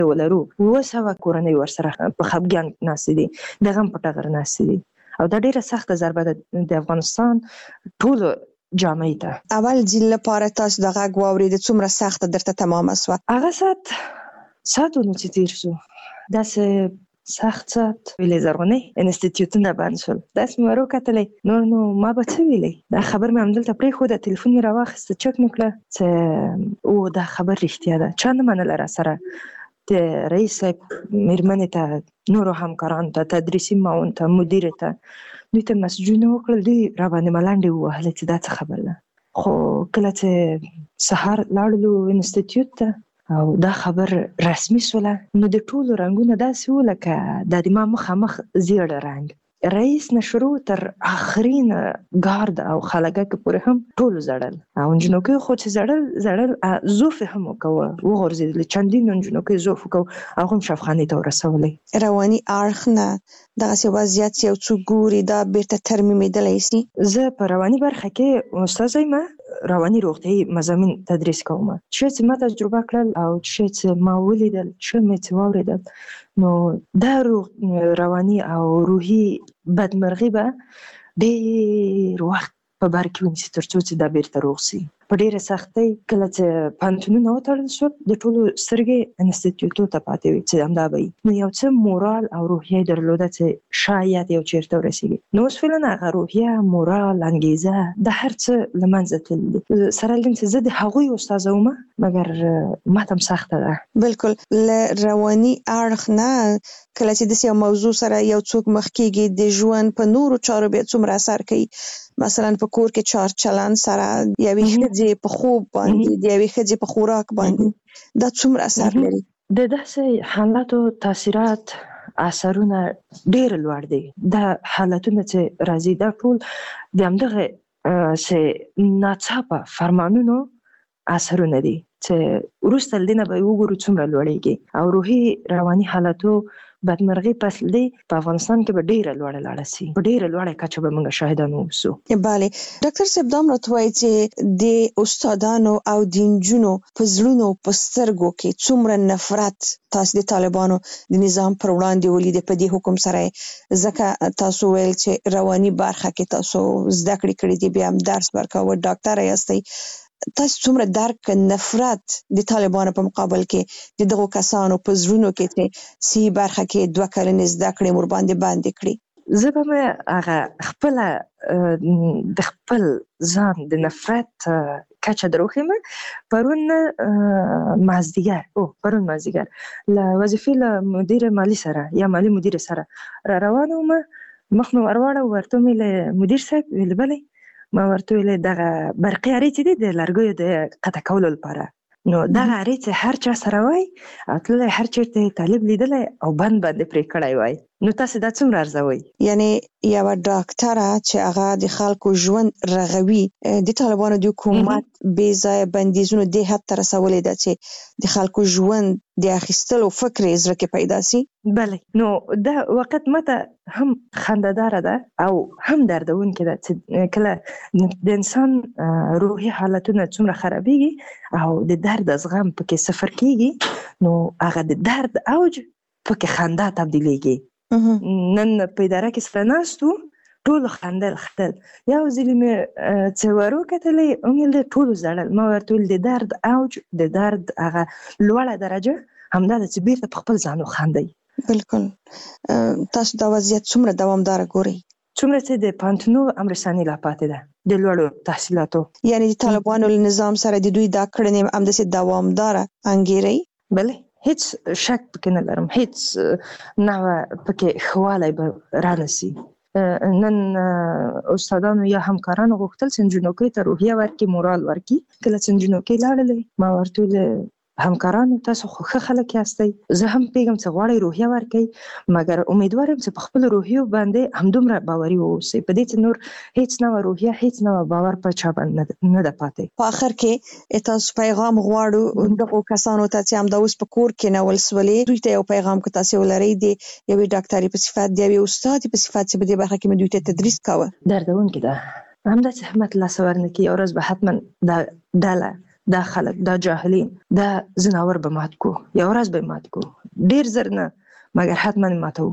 ولرو 200 کورنۍ ورسره په خپګان ناستې دي، د غم په ټغر ناستې دي او دا ډیره سخته ضربه ده د افغانستان ټولو جامعې ته. اول ځل لپاره تاسو د غږ واورېد څومره سخته درته تمامه شوه؟ هغه ساعتونه چې تیر شو داسې سخت ویلې زرغونې انسټیټیوټونه بند شول، داسې مې وروکتلې نو ما به څه ویلې، دا خبر مې همدلته پرېښوده، تلیفون مې راواخیسته چک مې کړه چې دا خبر رښتیا ده. چا نه منله راسره، د رئیس صاحب مېرمنې ته، نورو همکارانو ته، تدریسي معاون ته، مدیر ته، دوی ته مسجونه وکړل، دوی راباندې ملنډې ووهلې چې دا څه خبر ده. خو کله چې سهار لاړلو انسټیټیوټ ته او دا خبر رسمي شوله نو د ټولو رنګونه داسې وو لکه د ما مخامخ زیړ رنګ. رئیس نه شروع تر آخرین ګارد او خلګک پورې هم ټول زړل او انجنوکي خو چې زړل زوف هم وکوه وغورځېدل، چندین انجنوکي زوف وکوه او هم شفخانې ته ورسولې. رواني اړخ نه دغسې وضعیت یو څوک ګوري دا بیرته ترمیمېدلی سي؟ زه په رواني برخه کې استاد یم، رواني روغتیایي مضامین تدریس کوم. چې ما تجربه کړل او چې ما ولیدل، چې مې واورېدل، نو دا رواني او روحي بدمرغي به ډېر وخت په بر کې ونیسي تر څو چې دا بیرته روغ شي. په ډېره سختۍ کله چې پوهنتونونه وتړل شول د ټولو سترګې انسټیټیوټو ته پاتې وې چې همدا به وي، نو یو څه مورال او روحیه درلوده چې شاید یو چېرته ورسېږي. نو اوس فعلا هغه روحیه، مورال، انګیزه د هر څه له منځه تللي دي. سره له دې چې زه د هغوی استاذه ومه مګر ماته هم سخته ده. بلکل له رواني اړخ نه کله چې داسې یو موضوع سره یو څوک مخ کېږي د ژوند په نورو چارو بیا څومره اثر کوي، مثلا په کور کې چار چلند سره یوې ښځې په خوب باندې د یوې ښځې په خوراک باندې دا څومره اثر لري؟ د داسې حالاتو تاثیرات اثرونه ډېر لوړ دي. دا حالتونه چې راځي دا ټول د همدغه چې ناڅاپه فرمانونو اثرونه دي چې وروسته له دې نه به وګورو څومره لوړېږي او روحي رواني حالاتو بدمرغي فصل دی په افغانستان کې به ډېره لوړه لاړه شي، په ډېره لوړه کچه به موږ شاهدان اوسو. بله ډاکټر صاحب دا هم راته وایي چې د استادانو او د نجونو په زړونو په سترګو کې څومره نفرت تاسو د طالبانو د نظام پر وړاندې ولیدې په دې حکم سره، ځکه تاسو ویل چې رواني برخه کې تاسو زده کړې کړې دي، بیا هم درس ورکوه، ډاکټره یاستئ، تاسو څومره درک نفرت د طالبانو په مقابل کې د دغو کسانو په زړونو کې چې سی برخه کې 2 کلنې زده کړې مور باندې باندې کړي؟ زه به هغه خپله د خپل ځان د نفرت کچه دروښیم. پرون مازدیګر له وظیفې له مدیر مالی سره یا مالی مدیر سره را روانه ومه، مخ مې ورواړه، ورته مې له مدیر صاحب ویل بلې، ما ورته ویل دغه برقي ارې چې دي د لرګیو د قطع کولو لپاره، نو دغه ارې چې هر چا سره وای او تللی هر چېرته طالب لیدلی او بند باندې پرې کړی وای، نو تاسو دا څومره ارزوئ؟ یعنی یوه ډاکټره چې هغه د خلکو ژوند رغوي، د طالبانو د حکومت بې ځایه بندیزونو دې حد ته رسولې ده چې د خلکو ژوند د اخیستلو فکر یې زړه کې پیدا سي؟ بله، نو دا وخت ماته هم خنده‌داره ده او هم دردونکې ده چې کله د انسان روحي حالتونه څومره خرابېږي او د درد زغم پکې صفر کېږي، نو هغه د درد اوج پکې خندا تبدیلېږي. نن په اداره کې سره ناست وو، ټولو خندل. یو ځلې مې چې وروکتلې ومې ټولو ژړل، ما ورته ویل د درد اوج، د درد هغه لوړه درجه همدا ده چې بیرته په خپل ځان وخاندئ. بلکل. تاسو دا وضعیت څومره دوامداره ګورئ؟ څومره چې د پوهنتونو امرساني لا پاتې ده د لوړو تحصیلاتو، یعنی د طالبانو له نظام سره د دوی دا کړنې همداسې دوامداره انګیرئ؟ بله، هیڅ شک پکې نه لرم، هیڅ نوع پکې ښهوالی به رانسي. نن استادانو یا همکارانو غوښتل چې نجونوکۍ ته روحیه ورکړي، مورال ورکړي. کله چې نجونوکۍ لاړلې ما ورته ویل همکارانو تاسو خو ښه خلک یاستئ، زه هم پوهېږم چې غواړئ روحیه ورکړئ، مګر امیدوار یم چې په خپلو روحیو باندې همدومره باوري واوسئ، په دې چې نور هیڅ نوع روحیه، هیڅ نوع باور په چا باندې نه ده پاتې. په آخر کې تاسو پیغام غواړو دغو کسانو ته چې همدا اوس په کور کې نول سولې، دوی ته یو پیغام که تاسې ولرئ د یوې ډاکټرې په صفت، د یوې استادې په صفت چې په دې برخه کې مې دوی ته تدریس کوه؟ دردونکې ده، همدا چې همت لاسه ورنکړي، یو ورځ به حتما دا ډله دا خلک دا جاهلین دا ځناور به مات کو، یو ورځ به مات کو، ډیر زر نه مګر حتما ماتو.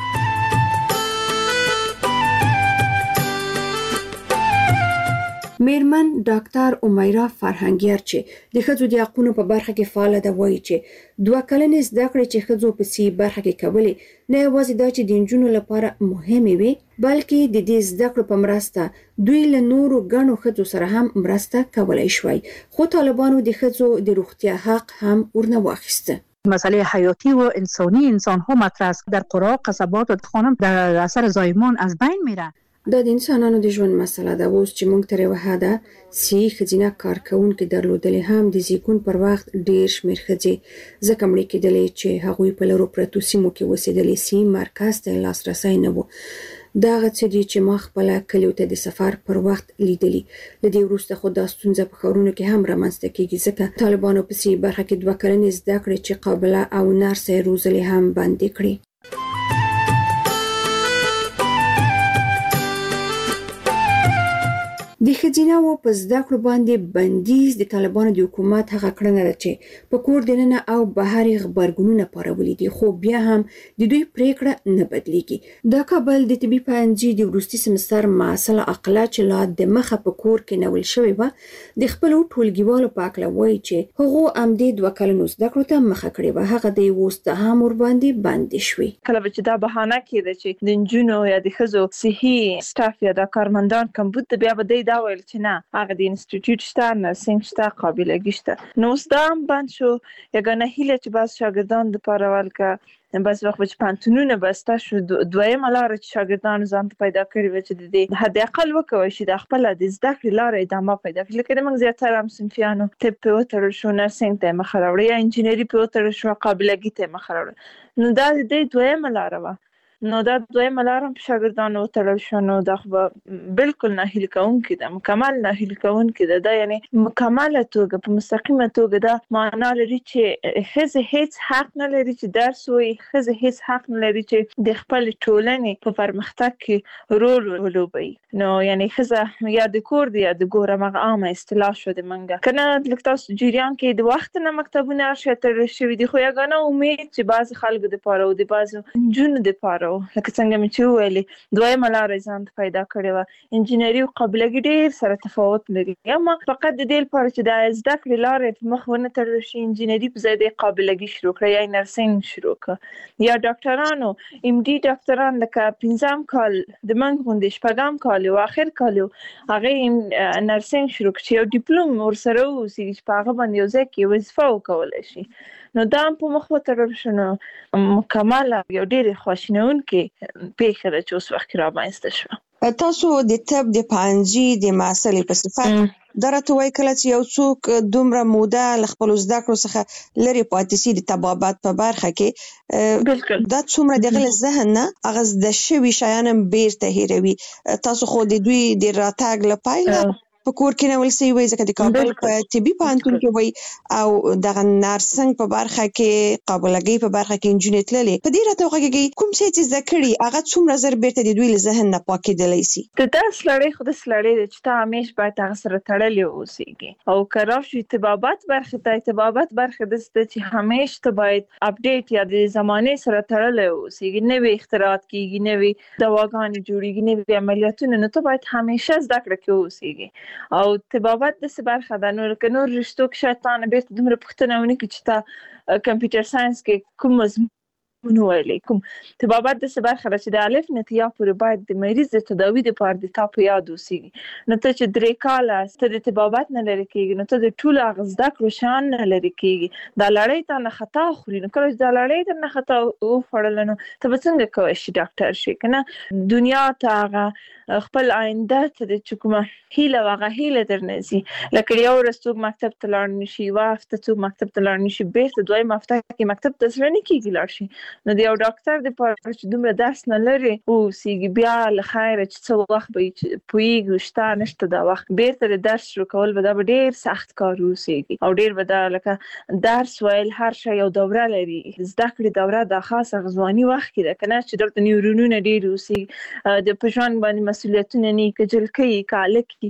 میرمن ډاکټر امیرا فرهنګیار چې د ښځو د حقونو په برخه کې فعاله ده وایي چې 2 کلنې زده کړې چې ښځو په سي برخه کې کولې نه یوازې دا چې د نجونو لپاره مهمې وي بلکې د دې زده کړو په مرسته دوی له نورو ګڼو ښځو سره هم مرسته کولای شوی، خو طالبانو د ښځو د روغتیا حق هم ورنه واخیسته. مسئله حیاتی و انسانی انسان ها مطرح است. در قرى قصبات و خانم در اثر زایمان از بین میره. دا د انسانانو د ژوند مسله ده. اوس چې موږ تر یوه حده سي ښځینه کارکوونکې درلودلې هم د زیږون پر وخت ډیر شمېر ښځې ځکه مړې کېدلې چې هغوی په لرو پرتو سیمو کې اوسېدلې، سي مرکز ته لاسرسی نه و. دا هغه څه دي چې ما خپله کلیو ته د سفر پر وخت لیدلي. له دې وروسته خو دا ستونزه په ښارونو کې هم رامنځته کېږي ځکه طالبانو په سي برخه کې 2 کلنې زده کړې چې قابله او نرسه یې روزلې هم بندې کړې. د ښځیناو په زده کړو باندې بندیز د طالبانو د حکومت هغه کړنه ده چې په کور دننه او بهر غبرګونونه پارولي دي، خو بیا هم د دوی پریکړه نه بدلیږي. دا کابل د طبي پوهنځي د وروستي سمستر محصله عقله چې لا د مخه په کور کې نول شوې وه د خپلو ټولګیوالو په هکله وایي چې هغو همدې 2 کلنو زده کړو ته مخه کړې وه، هغه د اوس ته هم ورباندې بندې شوې. کله چې دا بهانه کېده چې د نجونو یا د ښځو صحي سټاف یا د کارمندان کمبود د بیا به دا ویل چې نه هغه د انسټیټیوټ شته، نرسنګ شته، قابلګي شته. نو اوس دا هم بند شو. یګانه هیله چې بعض شاګردان د پاره ولکه بعض وخت چې پانتونونه بسته شو، دویمه لاره چې شاګردان ځان ته پیدا کړي و چې د حد اقل وکوي چې د خپل د زده کړې لاره ادامه پیدا کړي. لکه موږ زیاتره هم صنفیانو طب په وتړل شو، نرسنګ ته مخ راوړی، یا انجینری په وتړل شو، قابلګي ته مخ راوړی. نو دا د دویمه لاره و. نو دا دویمه لاره په شاګردانو وتړل شو. نو دا خو بالکل ناهیلي کوونکې ده، مکمل ناهیلي کوونکې ده. دا یعنی مکمله توګه په مستقیمه توګه دا معنا لري چې ښځې هیڅ حق نه لري چې درس ووایي، ښځې هیڅ حق نه لري چې د خپلې ټولنې په پرمختګ کې رول ولوبوي. نو یعنی ښځه یا د کور دی یا د ګور، هغه عامه اصطلاح شو د منګه کنه. لکه تاسو جریان کې د وخت نه مکتبونه تړل شوي دي، خو یګانه امید چې بعض خلکو د پاره او د بعض نجونو د پاره لکه څنګه مې چې ویلي دویمه لاره ځان ته پیدا کړې وه. انجینري او قابلګي ډېر سره تفاوت لري، اما فقط د دې لپاره چې د زده کړې لارې په مخ ونه تړل شي، انجینري په ځای د قابلګي شروع کړه یا نرسنګ شروع کړه، یا ډاکټرانو ام ډي ډاکټران لکه 5 کال د منځ غوندې 6 کال او اخر کال هغه نرسنګ شروع کړي، یو ډیپلوم ورسره ووسي چې په هغه باندې یو ځای کې وظیفه وکولای شي. نو دا هم په مخ وتړل شو. نو مکمله یو ډېرې خواشینونکې پېښه ده چې اوس وخت کې رامنځته شوه. تاسو د طب د پوهنځي د محصلې په صفت دا راته وایي کله چې یو څوک دومره موده له خپلو زده کړو څخه لرې پاتې سي د طبابت په برخه کې، دا څومره د هغه له ذهن نه هغه زده شوي شیان هم بیرته هېروي. تاسو خو د دوی د راتګ له پیله په کور کې نول سوي وي ځکه د کابل په طبي پوهنتون کې وي او دغه نرسنګ په برخه کې، قابلګي په برخه کې نجونې تللې. په دې راته وغږیږي کوم څه چې زده کړي هغه څومره زر بیرته د دوی له ذهن نه پاکېدلی سي؟ د درس لړۍ خو داسې لړۍ ده چې ته همیش باید هغه سره تړلی اوسېږي. او که راشي طبابت برخې ته، طبابت برخه داسې ده چې همیش ته باید اپډیټ یا د زمانې سره تړلی اوسېږي. نوې اختراعات کېږي، نوې دواګانې جوړېږي، نوې عملیاتونه، نو ته باید همیشه زده کړه کې اوسېږي. او طبابت داسې برخه ده، نو که نور رشتو کې شاید تا نه بیرته دومره پوښتنه ونه کړي چې تا کمپیوټر ساینس کې کوم مضمون ویلی. کوم طبابت داسې برخه ده چې د الف نه تر یا پورې باید د مریض د تداوي دپاره د تا په یاد اوسېږي. نو ته چې 3 کاله ته د طبابت نه لرې کېږي، نو ته د ټولو هغه زده کړو شیان نه لرې کېږي. دا لړۍ تا نه خطا خوري. نو کله چې دا لړۍ در نه خطا وخوړله، نو ته به څنګه کولی شي ډاکټر شي که نه؟ دنیا ته هغه خپل آینده ته د چې کومه هیله وه هغه هیله در نه ځي. لکه یو ورځ څوک مکتب ته لاړ نه شي، یوه هفته څوک مکتب ته لاړ نه شي، بیرته دویمه هفته کې مکتب ته زړه نه کېږي لاړ شي. نو د یو ډاکټر دپاره چې دومره درس نه لري اوسېږي، بیا له خیره چې څه وخت به پوهېږي شته نشته دا وخت بیرته د درس شروع کول به دا به ډېر سخت کار اوسېږي. او ډېر به دا لکه درس ویل هر شی یو دوره لري. زده کړې دوره دا خاصه ځواني وخت کې ده که نه، چې دلته نیورونونه ډېر اوسېږي، د په ژوند باندې مسؤلیتونه نه که جلکۍ که هلک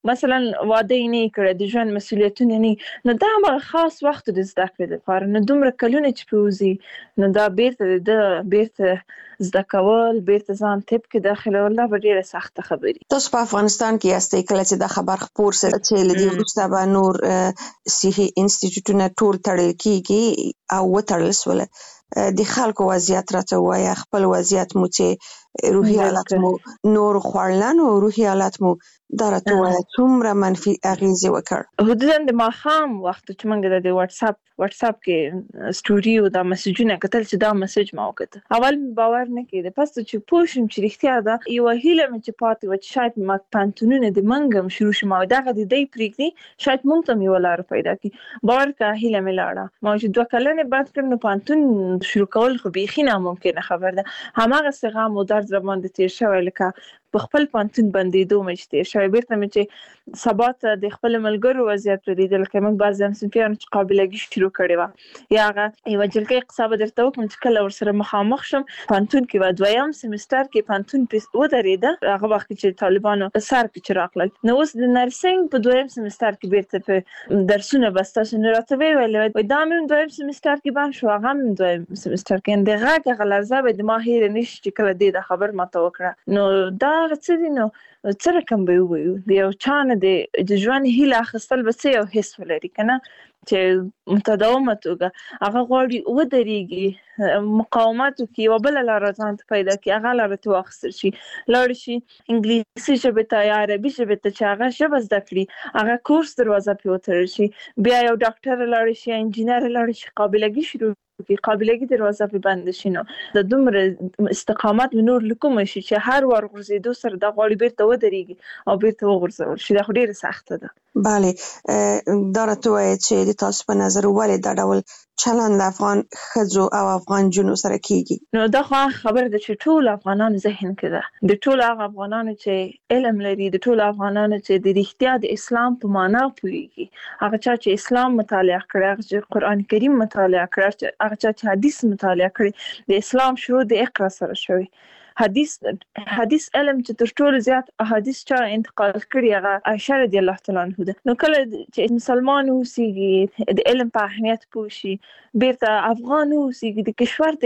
مثلا واده نه کړ د ژوند مسولیتونه نه، نو دا هغه خاص وخت د زده کړې لپاره، نو دومره کلونه چې پوزي نو دا بیرته زده کول، بیرته ځان طب کې داخله ولا ډیره سخته خبري. تاسو په افغانستان کې یاستئ، کله چې دا خبر خپور سره چې لدی وروسته به نور صحي انسټیټیوټونه ټول تړل کیږي او وتړل سول، د خلکو وضعیت راته وایي، خپل وضعیت مو چې روحي حالت مو نور خوړلن او روحي حالت مو دا راته وایي څومره منفي اغیزې وکړ. حدوداً د ماښام وخت چې موږ د واتس اپ کې سټوري او دا میسجونه کتل چې دا میسج ما وکړ، اول باور نه کېده، پس چې پوه شم چې رښتیا ده یو هیله مې چې پاتې و چې شاید ما پانتونونه د منګم شروع شم او دغه د دې پریږدي شاید مونږ ته یو لار پیدا کړي. باور کا هیله مې لاړه، ما چې 2 کلنې بعد کړم پانتون شروع کول خو بیخي ناممکنه خبر ده. هماغه څنګه مو درد روان دي تیر شوی لکه په خپل پانتون باندې دوه مې تیر شوی، بیرته مې چې سبا ته د خپل ملګرو وضعیت ولیدل، لکه موږ بعض همصنفیان چې قابلګي شروع کړې وه، یا هغه یوه جلکۍ قصه به درته وکړم چې کله ورسره مخامخ شم پانتون کې به 2یم سمستر کې پانتون ودرېده، هغه وخت چې طالبانو په سر کې چې راغلل، نو اوس د نرسنګ په 2یم سمستر کې بیرته په درسونه بسته نو راته ویل دا مې 2یم سمستر کې باندې شو، هغه مې 2یم سمستر کې د هغه لرزه به د ما هیر نشي چې کله دې د خبر ماته وکړه. نو دا څه دي، نو څه رقم به وایو د یو چانه د ژوند هیله اخیستل به څه یو حس ولري کنه چې متداومه توګه هغه غواړي ودرېږي، مقاومت وکړي، یوه بله لاره ځان ته پیدا کړي، هغه لاره ته واخیستل شي، لاړ شي انګلیسي ژبې ته یا عربي ژبې ته چې هغه ژبه زده کړي، هغه کورس دروازه پرې وتړل شي، بیا یو ډاکټر لاړ شي یا انجینر لاړ شي، قابلګي شروع قابلګي دروازه په بند شي، نو د دومره استقامت نور لکوم شي چې هر وار غورځېدو سره د غواړي بیرته ودرېږي او بیرته وغورځول شي، دا خو ډیره سخته ده. بله، دا راته وایي چې د تاسو په نظر ولې دا ډول چلند افغان ښځو او افغان جنو سره کیږي؟ نو دا خو خبر ده چې ټول افغانانو ذهن کې ده، د ټول هغه افغانانو چې علم لري، د ټول افغانانو چې د رښتیا د اسلام په معنا پوهیږي، هغه چا چې اسلام مطالعه کړی، هغه چې قرآن کریم مطالعه کړی، هغه چا چې حدیث مطالعه کړی، د اسلام شروع د اقرا سره شوی. حدیث علم چې تر ټولو زیات احادیث چا انتقال کړي هغه عائشہ رضی الله تعالی عنها ده. نو کله چې مسلمان اوسېږي د علم په اهمیت پوه شي، بیرته افغان اوسېږي، د کشور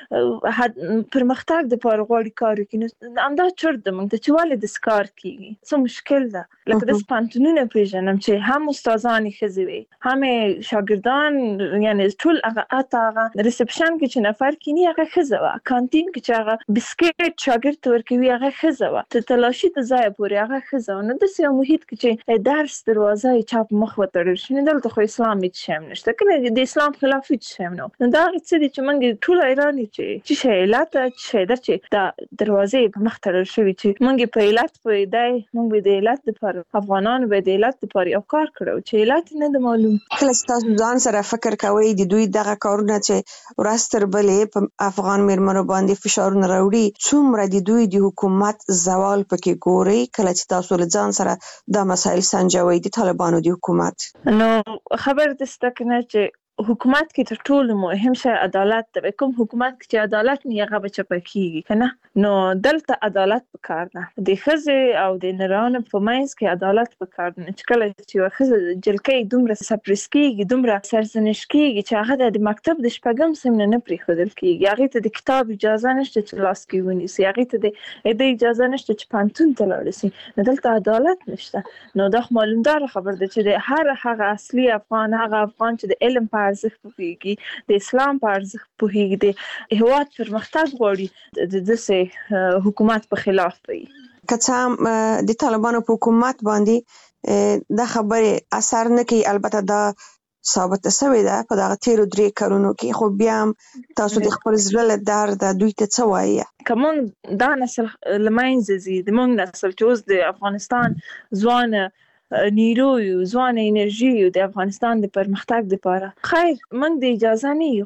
د پرمختګ لپاره غواړي کار وکړي، نو همدا چرته د موږ ته چې ولې د سکار کیږي څه مشکل ده. لکه د پانتونونه پیژنم چې هم استادان ښځې وي هم شاګردان، یعنی ټول هغه ریسپشن کې چې نفر کینی هغه ښځه وه، کانتین کې چې هغه بسکټ شاګرد ته ورکوي هغه ښځه وه، ته تلاشي ته ځای پورې هغه ښځه وه. نو داسې یو محیط کې چې درس دروازه یې چا په مخ وتړل شي، نو دلته خو اسلام هېڅ شی هم نشته، کنه د اسلام خلاف هېڅ شی هم نه. نو دا هغه څه دي چې موږ ټول حیران یو چې شی علت څه شی ده چې دا دروازې په مخ تړل شوي، چې موږ په علت پوهېدی، موږ به د علت دپاره افغانانو به د علت دپاره یو کار کړی چې علت نه ده معلوم. کله چې تاسو ځان سره فکر کوئ د دوی دغه کارونه چې ورځ تر بلې په افغان میرمنو باندې فشارونه راوړي، څومره د دوی د حکومت زوال پکې ګوري کله چې تاسو له ځان سره دا مسایل سنجوي د طالبانو د حکومت؟ نو خبر دسته کنه چې حکومت کې تر ټولو مهم شی عدالت ده. کوم حکومت کې چې عدالت نه هغه به چپه کیږي کنه، نو دلته عدالت پکار ده، د ښځې او د نرانو په منځ کې عدالت پکار ده. چې کله چې یوه ښځه جلکۍ دومره سپریس کیږي، دومره سرزنش کیږي چې هغه د مکتب د 4م صنف نه پرېښودل کیږي، هغې ته د کتاب اجازه نشته چې لاس کې ونیسي، هغې ته د اجازه نشته چې پانتون ته لاړ شي، نو دلته عدالت نشته. نو دا معلومدار خبر ده چې د هغه اصلي افغان، هغه افغان چې د علم په ارزښت پوهیږي، د اسلام په ارزښت پوهیږي، د هیواد پرمختګ غواړي، د داسې حکومت په خلاف وي. که څه هم د طالبانو په حکومت باندې دا خبرې اثر نه کوي، البته دا ثابته شوې ده په دغه تیرو 3 کلونو کې، خو بیا هم تاسو د خپل زړه له درده دوی ته څه وایي؟ که موږ دا نسل له منځه ځي، د موږ نسل چې اوس د افغانستان ځوانه نیرو یو، ځوانه انرژي یو د افغانستان د پرمختګ لپاره، خیر موږ د اجازه نه یو، خو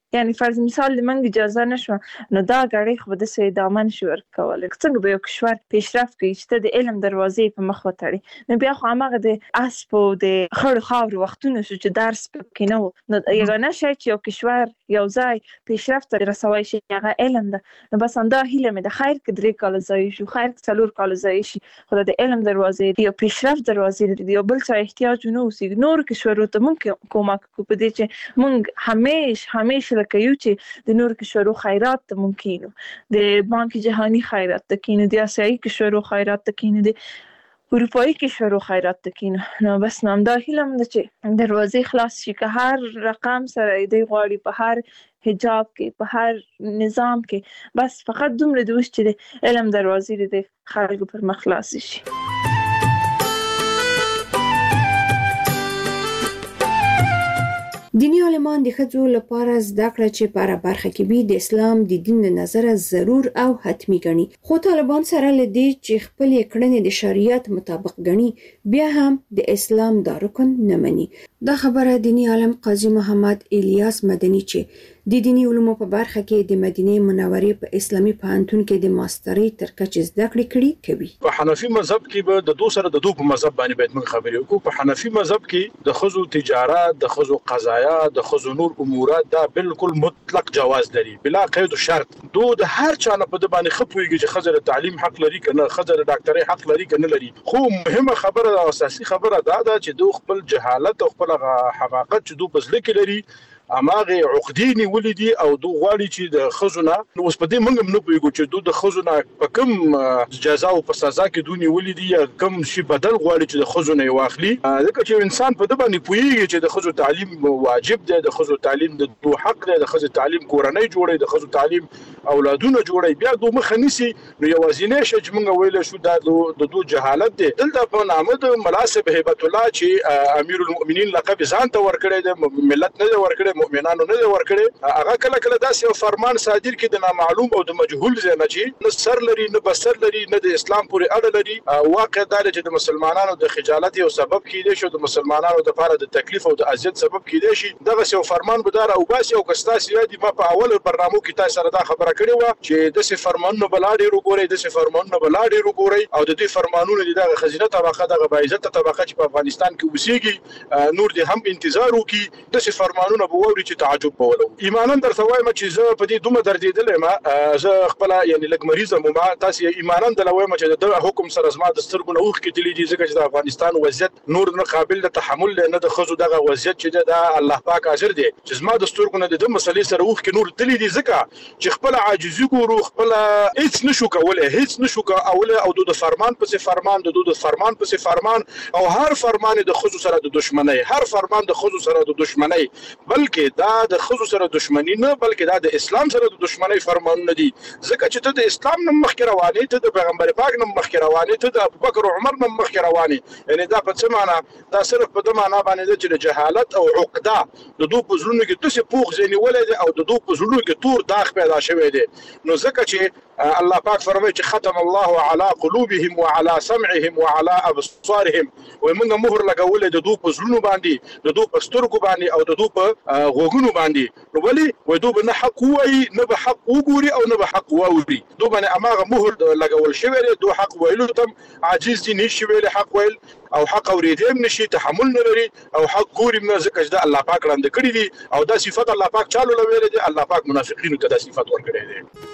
یعنی فرض مثال د منګ اجازه نشو نو دا غړي خو د سې دامن شو ورکول څنګه به یو کشور پیشرفت کوي چې د علم دروازې په مخ وتړي نو بیا خو هغه د اسپو د خړ خاور وختونه چې درس پکې نه و نو یو نه شي چې یو کشور یو ځای پیشرفت رسوي شي هغه علم ده نو بس انده هیله مې د خیر کډري کال ځای شو خیر څلور کال ځای شي خو د علم دروازې یو پیشرفت دروازې دی یو بل څه احتیاج نه اوسي نور کشورو ته مونږ کومک کو په دې چې مونږ همیشه لکه یو چې د نور کشورو خیرات ته ممکنو د بانک جهانی خیرات ته کینو د آسیایي کشورو خیرات ته کینو د اروپایي کشورو خیرات ته کینو نو بس نام دا هیلم ده چې دروازې خلاص شي که هر رقم سره دی غواړي په هر حجاب کې په هر نظام کې بس فقط دومره دوست چې د علم دروازې د خلکو پر مخ خلاص شي. دینی عالمان د ښځو لپاره زده کړه چې په هره برخه کې وي د اسلام د دین له نظره ضرور او حتمی ګڼي خو طالبان سره له دې چې خپلې کړنې د شریعت مطابق ګڼي بیا هم د اسلام دا رکن نه مني. دا خبره دینی عالم قاضي محمد الیاس مدني چې د دینی علومو په برخه کې د مدینه منورې په اسلامي پوهنتون کې د ماسترۍ تر کچې زده کړې کړي کوي. په حنفي مذهب کې به د دوه سره د دوه په مذهب باندې باید موږ خبرې وکړو. په حنفي مذهب کې د خزو تجارت د خزو قضایا د خزو نور امورات دا بالکل مطلق جواز لري بلا قید او شرط. دوه د هر چا نه په د باندې خپويږي چې خزر تعلیم حق لري کنه خزر ډاکټري حق لري کنه لري. خو مهمه خبره او اساسي خبره دا ده چې دوه خپل جهالت او خپل حماقت چې دوه بزله کې لري اماغه عقدینی ولیدي او دو غواړي چې د خزونه نو اوس په دې منګم نه پويګو چې دو د خزونه په کوم جزا او په سزا کې دونی ولیدي یا کوم شي بدل غواړي چې د خزونه واخلي ځکه چې انسان په دې باندې پويږي چې د خزو تعلیم واجب دی د خزو تعلیم د دو حق دی د خزو تعلیم کورنۍ جوړي د خزو تعلیم اولادونه جوړي بیا دوه مخ نيسي نو یوازینې شي چې موږ ویل شو د دو جهالت دی دلته په نامه د مناسب هیبت الله چې امیر المؤمنین لقب ځان ته ورکړی د ملت نه ورکړی مؤمنانو نه ورکړي هغه کله کله داسې فرمان صادر کړي د نامعلوم او د مجهول ځای نه چې نه سر لري نه بسر لري نه د اسلام پورې اړه لري واقع دا چې د مسلمانانو د خجالت او سبب کېدې شو د مسلمانانو د لپاره د تکلیف او د اذیت سبب کېدې شي دغه یو فرمان بدار او باسي او کستا سیادي په اول برنامه کې تاسو سره دا خبره کړې و چې د څه فرمانونو بلاډي وګوري د څه فرمانونو بلاډي وګوري او د دې فرمانونو د خزینه طبقه د غبایزت طبقه چې په افغانستان کې وسیږي نور دې هم انتظار وکي د څه فرمانونو به چې تعجب بولو ایمانن درته وایم چې زه په دې دومره دردیدل ما زه خپل یعنی لګ مریضه مو ما تاسو ایمانن د لوي چې د حکم سره زما د سترګو نوخ کې تللی دي ځکه چې د افغانستان وضعیت نور نه قابل د تحمل نه د خزو دغه وضعیت چې د الله پاک حاضر دی چې زما د سترګو نه د مسلې سره وخ کې نور تللی دي ځکه چې خپل عاجزي ګورو خپل هیڅ نشو کولای هیڅ نشو کولای او د فرمان پسې فرمان د فرمان پسې فرمان او هر فرمان د خزو سره د دشمنی هر فرمان د خزو سره د دشمنی بلکې دا د خزو سره دشمنی نه بلکې دا د اسلام سره د دشمنی فرمان نه دي ځکه چې ته د اسلام نه مخ کې روانې ته د پیغمبر پاک نه مخ کې روانې ته د ابوبکر او عمر نه مخ کې روانې یعنی دا په څه معنا دا صرف په د معنا باندې چې جهالت او عقده د دوه پزړونو کې تاسو پوخ ځنی ولې او د دوه پزړونو کې تور داغ پیدا شوی دی نو ځکه چې الله پاک فرمایي چې ختم الله على قلوبهم وعلى سمعهم وعلى ابصارهم ومنه مهر لګولې د دوه پزړونو باندې د دوه پسترګو باندې او د دوه غوګونو باندې نو ولي وای دوه نه حق وای نه به حق وګوري او نه به حق واوري دوه باندې اماغه مهر لګول شوی دی دوه حق ویلو تم عاجز دي نشي ویل حق ویل او حق اوریدم نشي تحمل نه لري او حق ګوري نه ځکه چې الله پاک وړاندې کړی دي او دا صفات الله پاک چالو لوي دي الله پاک منافقینو ته دا صفات ورکړي دي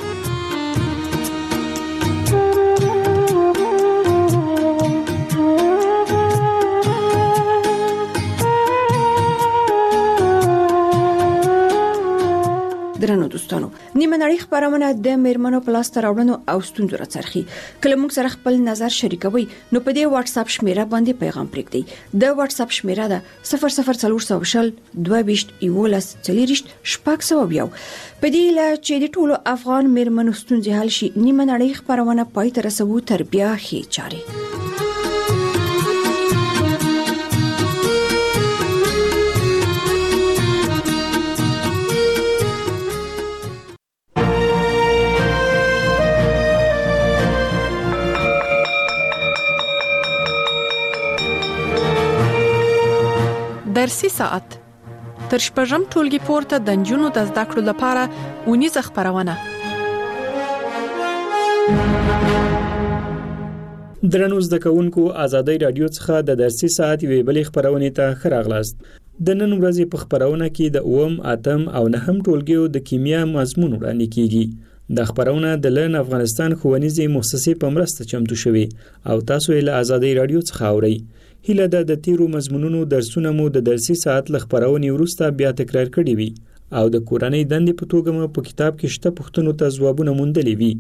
درنو دوستانو نیمه نړۍ خبرونه د میرمنو پلاستر راوړنو او ستونزو راڅرخي کله موږ سره خپل نظر شریکوي نو په دې واتس اپ شمیره باندې پیغام پرېږدئ د واتس اپ شمیره ده 00400 22 11 40 شپږ سوه بیاو په دې لا چې د ټولو افغان میرمنو ستونزې حل شي نیمه نړۍ خبرونه پای ته رسوو تر بیا ښې چارې درسي ساعت تر شپږم ټولګي پورته د نجونو د زده کړو لپاره اونیزه خبرونه. درنو زده کوونکو، ازادي رادیو څخه د درسي ساعت وی بلې خبرونه ته خراغلاست. د نن ورځې په خبرونه کې د اوم، اتم او نهم ټولګیو د کیمیا مضمون وړاندې کیږي. د خبرونه د لن افغانستان ښوونیزې مؤسسې په مرسته چمتو شوي او تاسو یې له ازادي رادیو څخه اورئ. هیله ده د تیرو مضمونونو درسونه مو د درسي ساعت له خبرونې وروسته بیا تکرار کړي وي او د کورنۍ دندې په توګه مو په کتاب کې شته پوښتنو ته ځوابونه موندلي وي.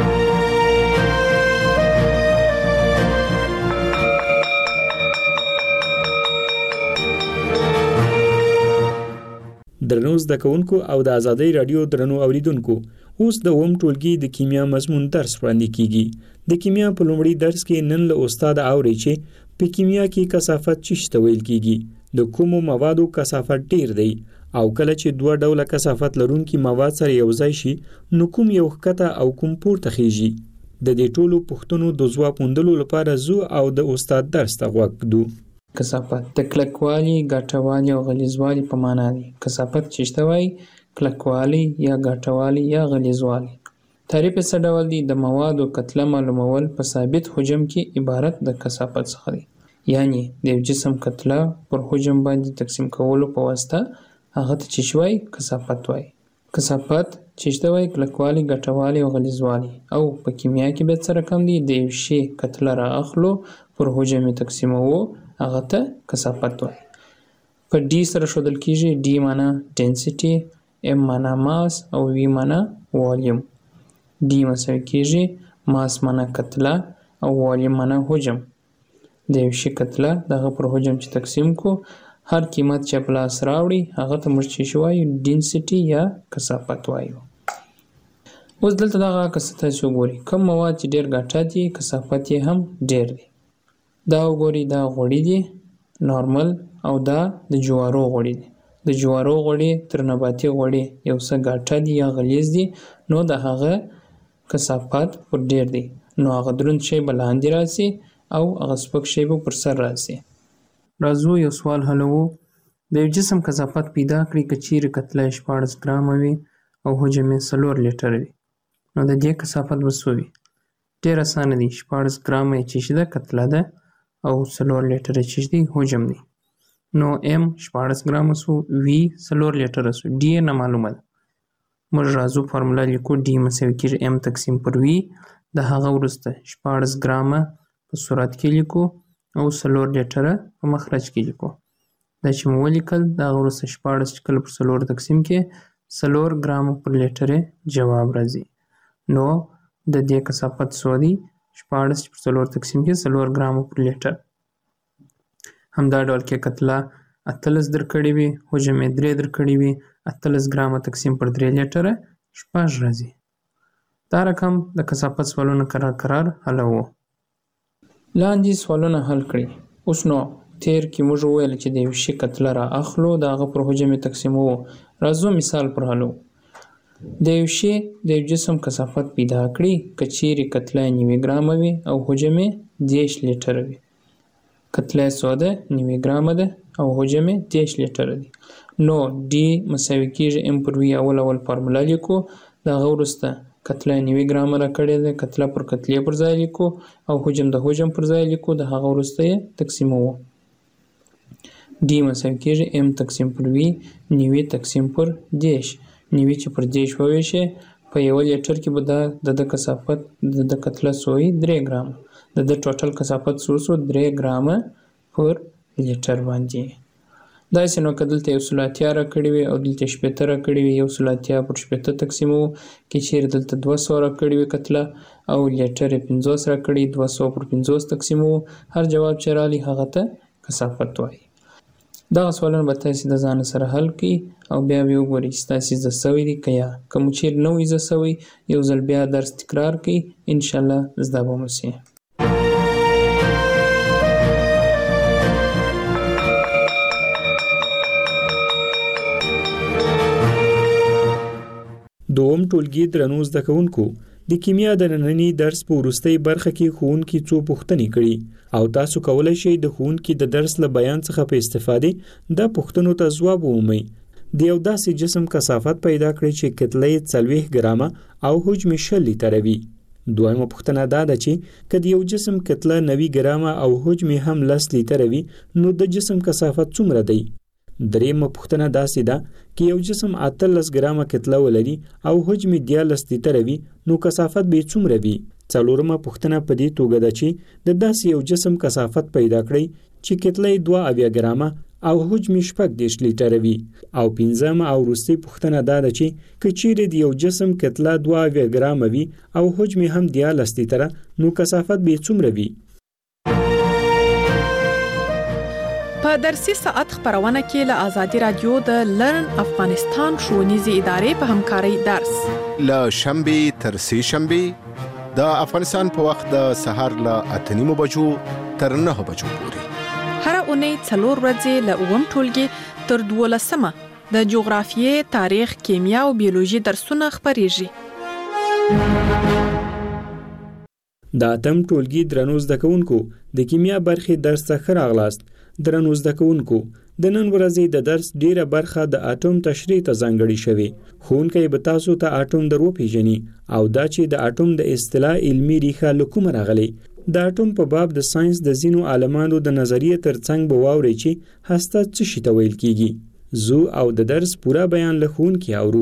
درنو زده کوونکو او د ازادي رادیو درنو اوریدونکو، اوس د اوم ټولګي د کیمیا مضمون درس وړاندې کیږي. د کیمیا په لومړي درس کې نن له استاد اوري چې په کیمیا کې کثافت څه ویل کیږي، د کومو موادو کثافت ډیر دی او کله چې دوه ډوله کثافت لرونکي مواد سره یو ځای شي نو کوم یو ښکته او کوم پورته خيږي. د دې ټولو پوښتنو د ځواب موندلو لپاره زو او د استاد درس ته غوږ ږدو. کثافت د کلکوالي، ګټوالي او غلیظوالي په معنا دی. کثافت څه وایي؟ کلکوالي یا ګټوالي یا غلیظوالي. تعریف یې څه ډول دی؟ د موادو کتله معلومول په ثابت حجم کې عبارت د کثافت څخه دی. یعنی د یو جسم کتله پر حجم باندې تقسیم کولو په واسطه هغه ته څه وایي؟ کثافت وایي. کثافت څه وایي؟ کلکوالي، ګټوالي او غلیظوالي. او په کیمیا کې به څه رقم دی؟ د یو شی کتله را اخلو پر حجم تقسیموو هغه ته کثافت وایي. په ډي سره ښودل کیږي. ډي معنا ډینسټي، ام معنا ماس او وی معنا والیوم. ډي مساوي کیږي ماس معنا کتله او والیوم معنا حجم. د یو شي کتله دغه پر حجم چې تقسیم کو هر قیمت چې په لاس راوړي هغه ته موږ چې وایو ډینسټي یا کثافت وایو. اوس دلته دغه کثافت وګورئ. کوم مواد چې ډیر ګټه دي کثافت یې هم ډیر دی. دا وګورئ، دا غوړي دي نارمل او دا د جوارو غوړي دي. د جوارو غوړي تر نباتي غوړي یو څه ګټه دي یا غلیظ دي، نو د هغه کثافت پر ډیر دی. نو هغه دروند شی به لاندې راسي او هغه سپک شی به پر سر راسي. راځو یو سوال حلوو. د یو جسم کثافت پیدا کړئ که چیرې کتله 14 ګرامه وي او حجم یې 4 لیټر وي، نو د دې کثافت به څه وي؟ ډېر اسانه دی. 14 ګرامه یې چې ده کتله ده او 4 لیټر یې چې دی حجم دی. نو ام 14 ګرامه سو، وی 4 لیټر سو، ډي نه معلومه ده. موږ راځو فارمولا لیکو. ډي مساوي کېږي ام تقسیم پر وی. د هغه وروسته 14 ګرامه په صورت کې لیکو او 4 لیټره په مخرج کې لیکو. دا چې مو ولیکل د هغه وروسته 14 چې کله پر 4 تقسیم کې 4 ګرامه پر لیټره جواب راځي. نو د دې کثافت څو دی؟ 14 چې پر 4 تقسیم کې 4 ګرامه پر لیټر. همدا ډول کې کتله 18 درکړې وي، حجم یې 3 درکړې وي، 18 ګرامه تقسیم پر 3 لیټره 6 راځي. دا رقم د کثافت سوالونه کرار حلوو. لاندې سوالونه حل کړئ. اوس نو تیر کې موږ وویل چې د یو شي کتله را اخلو د هغه پر حجم یې تقسیموو. راځو مثال پر حلو. د یو شي د یو جسم کثافت پیدا کړئ که چیرې کتله 90 ګرامه وي او حجم یې 10 لیټره وي. کتله یې څو ده؟ 90 ګرامه ده او حجم یې 10 لیټره دی. نو ډي مساوي کېږي ام پر وي. اول فارمولا لیکو. د هغه وروسته کتله 90 ګرامه راکړې ده، کتله پر کتلې پر ځای لیکو او حجم د حجم پر ځای لیکو. د هغه وروسته یې تقسیموو. ډي مساوي کېږي ام تقسیم پر وي 90 تقسیم پر 10. 90 چې پر 10 وویشي په یو لیټر کې به د کثافت د کتله سوی 3 ګرامه. د ټوټل کثافت سو 3 ګرامه پر لیټر باندې. داسې نو که دلته 180 راکړې وي او دلته 70 راکړې وي، 180 پر 70 تقسیموو. که چیرې دلته 200 راکړې وي کتله او لیټر یې 50 راکړي، 200 پر 50 تقسیموو. هر جواب چې راغلی هغه ته کثافت وایي. دغه سوالونه به تاسې د ځان سره حل کړئ او بیا به وګورئ چې تاسې زده سوي دي که یا. که مو چیرې نه وي زده سوي یو ځل بیا درس تکرار کړئ، انشاءالله زده به مو سي. دوم ټولګي درنو زده کوونکو، د کیمیا د نننی درس په وروستۍ برخه کې ښوونکي څو پوښتنې کړي او تاسو کولی شئ د ښوونکي د درس له بیان څخه په استفادې دا پوښتنو ته ځواب ومومئ. د یو داسې جسم کثافت پیدا کړئ چې کتله یې 40 ګرامه او حجم 20 لیتره وي. دویمه پوښتنه دا ده چې که د یو جسم کتله 90 ګرامه او حجم هم 10 لیتره وي نو د جسم کثافت څومره دی؟ دریمه پوښتنه داسې ده که یو جسم 18 ګرامه کتله ولري او حجم 13 لیتره وي نو کثافت به څومره وي؟ څلورمه پوښتنه په دې توګه ده چې د داسې یو جسم کثافت پیدا کړئ چې کتله 2 ګرامه او حجم 18 لیتره وي. او پنځمه او وروستۍ پوښتنه دا ده چې که چیرې د یو جسم کتله 2 ګرامه وي او حجم هم 13 لیتره نو کثافت به څومره وي؟ په درسي ساعت خبرونه کې له آزادي رادیو د لرن افغانستان ښوونیزې ادارې په همکارۍ درس له شنبه تر سه شنبه د افغانستان په وخت د سهار له 8:30 بجو تر 9 بجو پورې. هر اونۍ 4 ورځې له 9 ټولګي تر 12 د جغرافیې، تاریخ، کیمیا او بیولوژي درسونه خبريږي. د اتم ټولګي درنو زده کوونکو د کیمیا برخې درس ته راغلاست. درنو زده کوونکو د نن ورځې د درس ډیره برخه د اټوم تشریح ته ځانګړې شوې. ښوونکی به تاسو ته اټوم دروپیژني او دا چې د اټوم د اصطلاح علمي ریښه له کومه راغلې. د اټوم په باب د ساينس د ځینو عالمانو د نظریې ترڅنګ به واورئ چې هسته څه شي ته ویل کیږي. زو او د درس پوره بیان له ښوونکي اورو.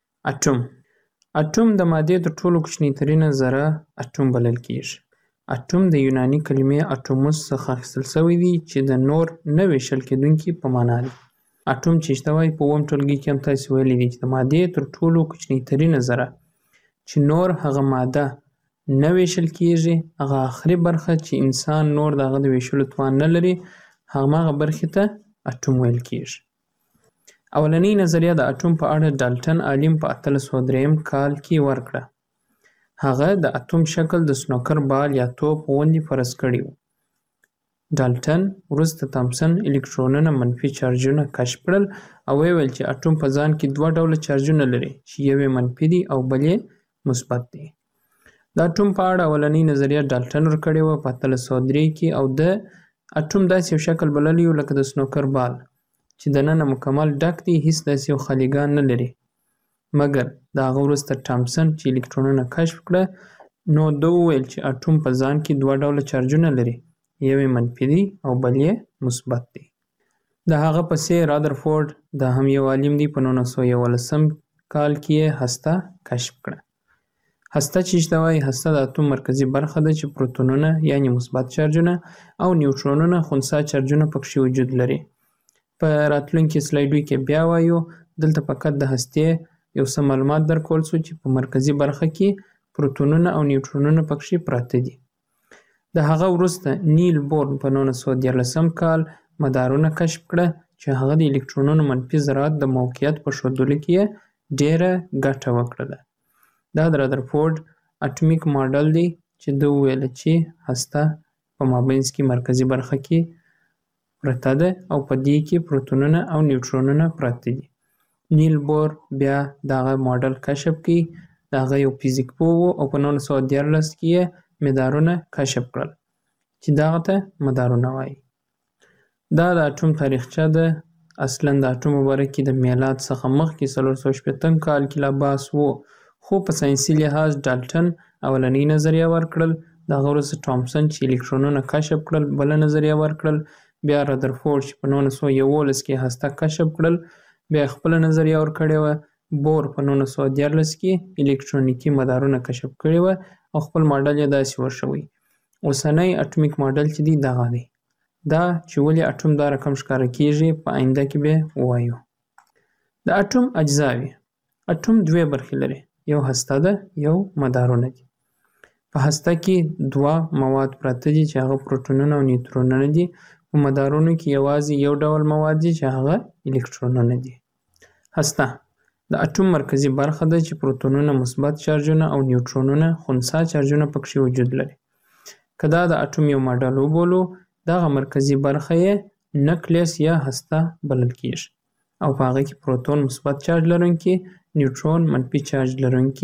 اټوم د مادې تر ټولو کوچنی ترینه ذره اټوم بلل کیږي. اټوم د یوناني کلمې اټوموس څخه اخیستل شوی دی چې د نور نه ویشل کېدونکي په معنا دی. اټوم چې شته وایي په اووم ټولګي کې هم تاسو ویلي دي چې د مادې تر ټولو کوچنی ترینه ذره چې نور هغه ماده نه ویشل کیږي، هغه آخري برخه چې انسان نور دغه د ویشلو توان نه لري، هغه برخې ته اټوم ویل کیږي. اولنۍ نظریه د اټوم په اړه ډالټن عالم په 1803 کال کې ورکړه. هغه د اټوم شکل د سنوکر بال یا توپ غوندې فرض کړی و. ډالټن وروسته تامسن الکترونونه منفي چارجونه کشف کړل او ویل چې اټوم په ځان کې 2 ډوله چارجونه لري چې یو یې منفي دی او بل یې مثبت دی. د اټوم په اړه اولنۍ نظریه ډالټن ورکړې وه په 1803 کې او د اټوم داسې یو شکل بللی و لکه د سنوکر بال چې دننه مکمل ډک دی، هیڅ داسې یو خالیګان نه لري. مګر د هغه وروسته تامسن چې الکترونونه کشف کړه نو ده وویل چې اټوم په ځان کې 2 ډوله چارجونه لري، یو یې منفي دی او بل یې مثبت دی. د هغه پسې رادرفورد دا هم یو عالم دی په 1911 کال کې یې هسته کشف کړه. هسته چې شته وایي هسته د اټوم مرکزي برخه ده چې پروتونونه یعنی مثبت چارجونه او نیوټرونونه خنثی چارجونه پکې وجود لري. په راتلونکي سلایډو کې بیا وایو. دلته فقط د هستې یو څه معلومات درکول شو چې په مرکزي برخه کې پروتونونه او نیوټرونونه پکې پراته دي. د هغه وروسته نیل بورن په 1913 کال مدارونه کشف کړه چې هغه د الکترونونو منفي ذرات د موقعیت په ښودلو کې ډیره ګټه وکړه. دا د رادرفورد اټومیک ماډل دی چې ده وویل چې هسته په مابینځ کې مرکزي برخه کې پرته ده او په دې کې پروتونونه او نیوټرونونه پراته دي. نیل بور بیا دغه ماډل کشف کړي. دغه یو فزیک پوه و او په 1913 کې یې مدارونه کشف کړل چې دغه ته مدارونه وایي. دا د اټوم تاریخچه ده. اصلا د اټوم په باره کې د میلاد څخه مخکې 480 کال کې لا بحث و، خو په ساینسي لحاظ ډالټن اولنۍ نظریه ورکړل. دغه وروسته تامسن چې الکترونونه کشف کړل بله نظریه ورکړل. بیا رادرفورد چې په 1911 کې هسته کشف کړل بیا خپله نظریه ورکړې وه. بور په 1913 کې الکترونیکي مدارونه کشف کړي وه او خپل ماډل یې داسې ورشوی. اوسنی اټومیک ماډل چې دی دغه دی. دا چې ولې اټوم دا رقم ښکاره کیږي په آینده کې به ووایو. د اټوم اجزاوې. اټوم 2 برخې لري، یو هسته ده یو مدارونه دي. په هسته کې 2 مواد پراته دي چې هغه پروتونونه او نیوټرونونه دي. په مدارونو کې یوازې یو ډول مواد دي چې هغه الکترونونه دي. هسته د اټوم مرکزي برخه ده چې پروتونونه مثبت چارجونه او نیوټرونونه خنثی چارجونه پکې وجود لري. که دا د اټوم یو ماډل وبولو دغه مرکزي برخه یې نکلیس یا هسته بلل کیږي او په هغه کې پروتون مثبت چارج لرونکي، نیوټرون منفي چارج لرونکي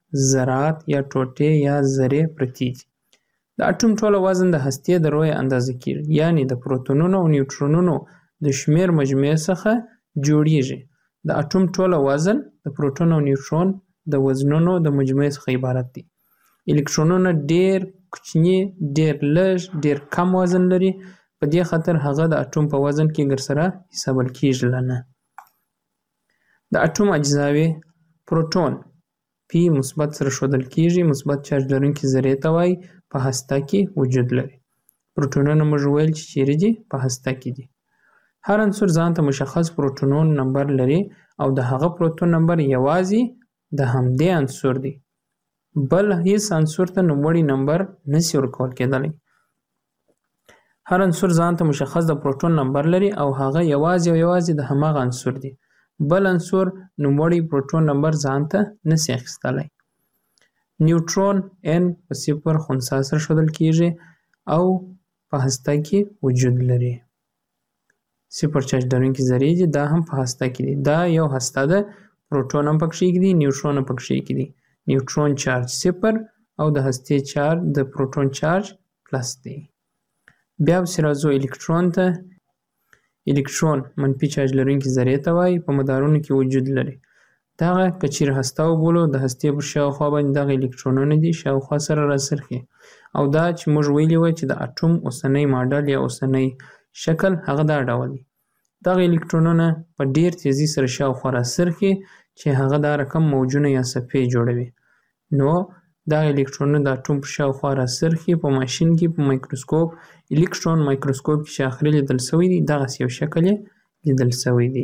ذرات یا ټوټې یا ذرې پرتې دي. د اټوم ټوله وزن د هستې د رویه اندازه کېږي، یعنې د پروتونونو او نیوټرونونو د شمېر مجموعې څخه جوړیږي. د اټوم ټوله وزن د پروټون او نیوټرون د وزنونو د مجموعې څخه عبارت دی. الکترونونه ډېر کوچني، ډېر لږ، ډېر کم وزن لري، په دې خاطر هغه د اټوم په وزن کې ګرسره حسابل کېږي نه. د اټوم اجزاوې پروټون پی مثبت سره ښودل کېږي، مثبت چارج لرونکي ذرې ته وایي، په هسته کې وجود لري. پروټونونه موږ ویل چې چیرې دي؟ په هسته کې دي. هر عنصر ځان ته مشخص پروټونون نمبر لري او د هغه پروټون نمبر یوازې د همدې عنصر دی، بل هیڅ عنصر ته نوموړی نمبر نشي ورکول کېدلی. هر عنصر ځان ته مشخص د پروټون نمبر لري او هغه یوازې د هماغه عنصر دی، بل عنصر نوموړی پروټون نمبر ځان ته نشي اخیستلی. نیوټرون n په 0 خنثی سره ښودل کېږي او په هسته کې وجود لري. 0 چارج لرونکي ذرې دي، دا هم په هسته کې دي. دا یو هسته ده، پروټون هم پکښې کې دي، نیوټرون هم پکښې کې دي. نیوټرون چارج 0 او د هستې چارج د پروټون چارج پلس دی. بیا پسې راځو الکترون ته. الکترون منفي چارج لرونکي ذرې ته وایي، په مدارونو کې وجود لري. دغه که چیرې هسته وبولو، د هستې پر شاوخوا باندې دغه الکترونونه دي شاوخوا سره راڅرخي، او دا چې موږ ویلي وای چې د اټوم اوسنی ماډل یا اوسنی شکل هغه دا ډول دی. دغه الکترونونه په ډیر تیزی سره شاوخوا راڅرخي چې هغه دا رقم موجونه یا صفحې جوړوي. نو دغه الکترونونه د اټوم پر شاوخوا راڅرخي. په ماشین کې په مایکروسکوپ، الکترون مایکروسکوپ کې چې اخري لیدل سوی دی، دغسې یو شکل یې لیدل سوی دی.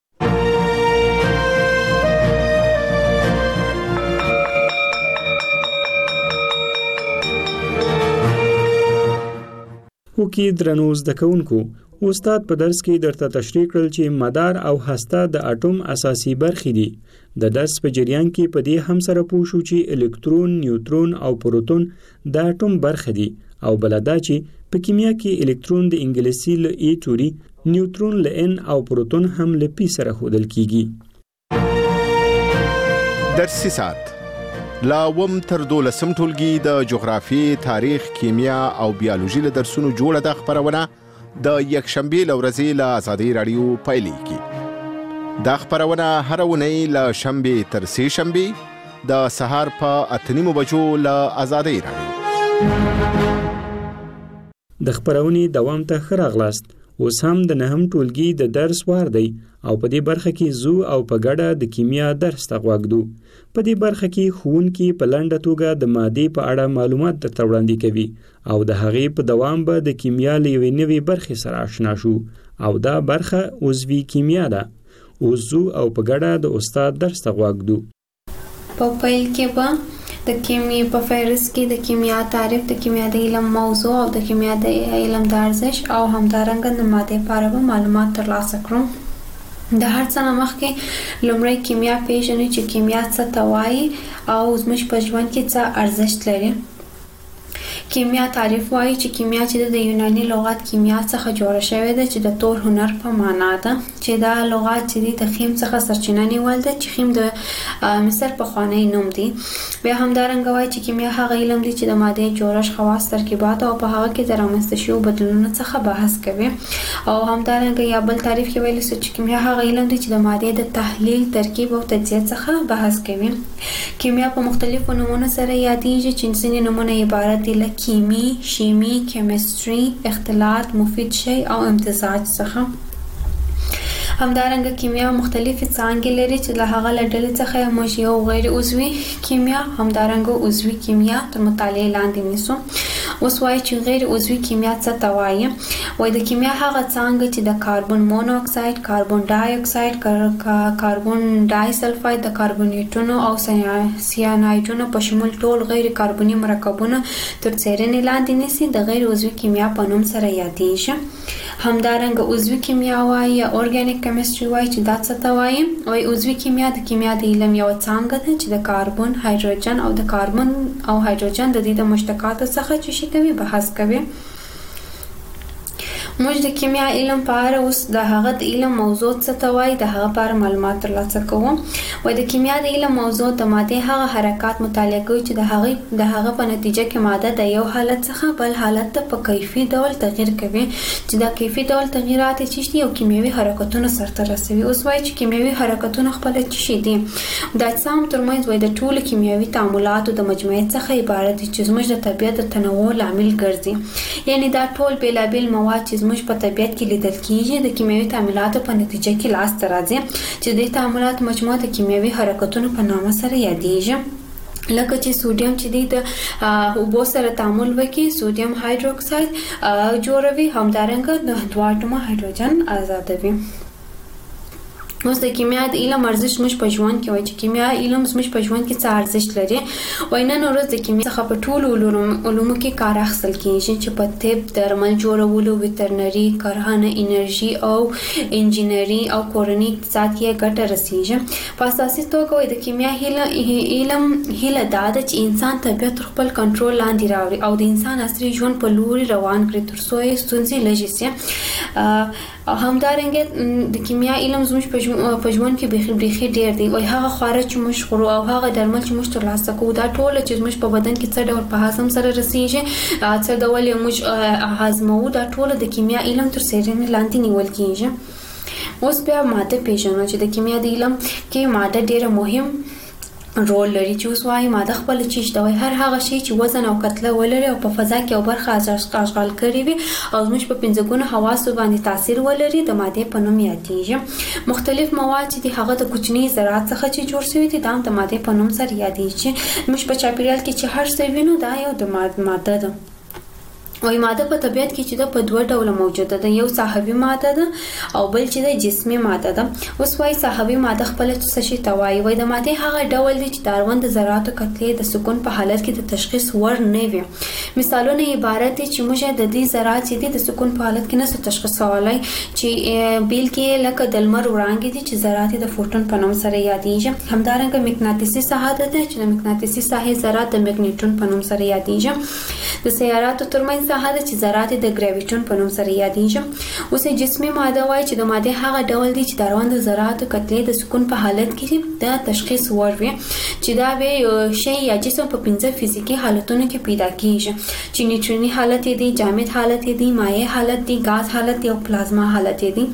وکي درنو زده کوونکو، استاد په درس کې درته تشریح کړل چې مدار او هسته د اټوم اساسي برخې دي. د درس په جریان کې په دې هم سره پوه شو چې الکترون، نیوټرون او پروټون د اټوم برخه دي، او بل دا چې په کیمیا کې الکترون د انګلیسي له ای توري، نیوټرون له ان او پروټون هم له پی سره ښودل کیږي. درسي ساعت لا وم تر 12 ټولګي د جغرافیې، تاریخ، کیمیا او بیولوژي له درسونو جوړه د خبرونه د یکشنبه لورځي له آزادۍ رادیو پیلېږي. دا خبرونه هر اونۍ له شنبه تر سه شنبه د سهار په 8:30 بجو له آزادۍ رادیو. د خبرونې دوام ته ښه راغلاست. اوس هم د 9 ټولګي د درس وار دی او په دې برخه کې زو او په ګډه د کیمیا درس ته غوږدو. په دې برخه کې ښوونکي په لنډه توګه د مادې په اړه معلومات درته وړاندې کوي او د هغې په دوام به د کیمیا له یوې نوې برخې سره آشنا شو، او دا برخه عضوي کیمیا ده. اوس زو او په ګډه د استاد درس ته غوږدو. په پیل کې به د کیمیا په فهرست کې د کیمیا تعریف، د کیمیا د علم موضوع او د کیمیا د علم د ارزښت او همدارنګه د مادې په اړه معلومات ترلاسه کړو. د هر څه نه مخکې لومړی کیمیا پیژنو چې کیمیا څه ته وایي او زموږ په ژوند کې څه ارزښت لري. کیمیا تعریف وایي چې کیمیا چې د یوناني لغت کیمیا څخه جوړه شوې ده چې د تور هنر په معنا ده، چې دا لغت چې د خیم څخه سرچینه نیول ده چې خیم د مصر پخوانی نوم دی. بیا همدارنګه وایي چې کیمیا هغه علم دی چې د مادې جوړښت، خواص، ترکیبات او په هغه کې د رامنځته شویو بدلونونو څخه بحث کوي. او همدارنګه یا بل تعریف کې ویل چې کیمیا هغه علم دی چې د مادې د تحلیل، ترکیب او تجزیه څخه بحث کوي. کیمیا په مختلفو نومونو سره یادېږي چې ځینې نومونه عبارت دي له کیمی، شیمی، کیمستري، اختلاط، مفید شی او امتزاج څخه. همدارنګه کیمیا مختلفې څانګې لري چې له هغه له ډلې څخه موږ یو غیر عضوي کیمیا، همدارنګه عضوي کیمیا تر مطالعې لاندې نیسو. اوس وایي چې غیر عضوي کیمیا څه ته وایي؟ وایي د کیمیا هغه څانګه چې د کاربن مونو اکساید، کاربن ډای اکساید، کاربن ډای سلفاید، د کاربونیټونو او سیانایډونو په شمول ټول غیر کاربني مرکبونه تر څیړنې لاندې نیسي، د غیر عضوي کیمیا په نوم سره یادېږي. همدارنګه عضوي کیمیا وایي یا اورګانیک کیمستري وایي چې دا څه ته وایي؟ وایي عضوي کیمیا د کیمیا د علم یوه څانګه ده چې د کاربن، هایدروجن او د کاربن او هایدروجن د دې د مشتقاتو څخه چې شي کوي بحث کوي. موږ د کیمیا علم په اړه اوس د هغه د علم موضوع څه ته وایي د هغه په اړه معلومات ترلاسه کوو. وایي د کیمیا د علم موضوع د ماده هغه حرکات مطالعه کوي چې د هغه په نتیجه کې ماده د یو حالت څخه بل حالت ته په کیفي ډول تغییر کوي چې دا کیفي ډول تغییرات چې یو کیمیاوي حرکتونه سرته رسوي. اوس وایي چې کیمیاوي حرکتونه خپل شي دي د اجسام ترمنځ وایي د ټولو کیمیاوي تعاملاتو د مجموعې څخه عبارت دي چې زموږ د طبیعت د تنوع لامل ګرځي. یعنی دا ټول بیلابیل مواد چې زموږ په طبیعت کې لیدل کیږي د کیمیاوي تعاملاتو په نتیجه کې لاس ته راځي چې د تعاملات مجموعه د کیمیاوي حرکتونو په نامه سره یادېږي. لکه چې سوډیم چې د اوبو سره تعامل وکړي سوډیم هایدروکساید جوړوي همدارنګه د دوه اټومه هایدروجن آزادوي. اوس د کیمیا د علم ارزښت موږ په ژوند کې وایي چې کیمیا علم موږ په ژوند کې څه ارزښت لري. وای نن ورځ د کیمیا څخه په ټولو علومو کې کار اخیستل کیږي چې په طب، درمل جوړولو، ویټرنري، کرهڼه، انرژي او انجینري او کورني اقتصاد کې ګټه رسیږي. په اساسي توګه وایي د کیمیا علم هیله دا ده چې انسان طبیعت تر خپل کنټرول لاندې راوړي او د انسان عصري ژوند په لوري روان کړي تر څو یې ستونزې لږې شي. همدارنګه د کیمیا علم زموږ په ژوند کې بیخي ډیر دی. وای هغه خواړه چې موږ خورو او هغه درمل چې موږ ترلاسه کوو دا ټول چې موږ په بدن کې څه ډول په هضم سره رسیږي څه ډول موږ هضمو دا ټول د کیمیا علم تر څیړنې لاندې نیول کیږي. اوس بیا ماده پیژنو چې د کیمیا د علم کې ماده ډیره مهم رول لري چې اوس وايي ماده خپل چیز دا وای هر هغه شی چې وزن او کتله ولري او په فضا کې او برخه اشغال کړي وي او زموږ په پنځګونو حواسو باندې تاثیر ولري د ماده په نوم یادېږي. مختلف مواد چې هغه د کوچني ذرات څخه چې جوړ شوی دي دا د ماده په نوم سره یادېږي. موږ په چاپیریال کې چې هر څه وینو دا یو د ماده ده. وای ماده په طبیعت کې چې د په دوه ډول موجوده ده یو صحوي ماده ده او بل چې د جسمي ماده ده. اوس وای صحوي ماده خپل څه شي توای وای د ماده هغه ډول دي چې د اړوند ذراتو کتلې د سکون په حالت کې د تشخیص ور نه وي. مثالونه عبارت دي چې موږ د دې ذرات چې د سکون په حالت کې نه تشخیصولای چې بیل کې لکه د لمر وړانګې دي چې ذرات د فوټون په نوم سره یادېږي. همدارنګه مغناطیسي ساحه ده چې د مغناطیسي ساحې ذرات د مګنیټون په نوم سره یادېږي. د سیاراتو ترمنځ ساحه ده چې ذرات د ګریویټون په نوم سره یادېږي. اوس جسمي ماده وایي چې د ماده هغه ډول دي چې د اړوند ذراتو کتلې د سکون په حالت کې د تشخیص ور وي چې دا به شی یا جسم په 5 فزیکی حالتونو کې پیدا کیږي چې نیوټروني حالت دی، جامد حالت دی، مایع حالت دی، غاز حالت دی او پلازما حالت دی.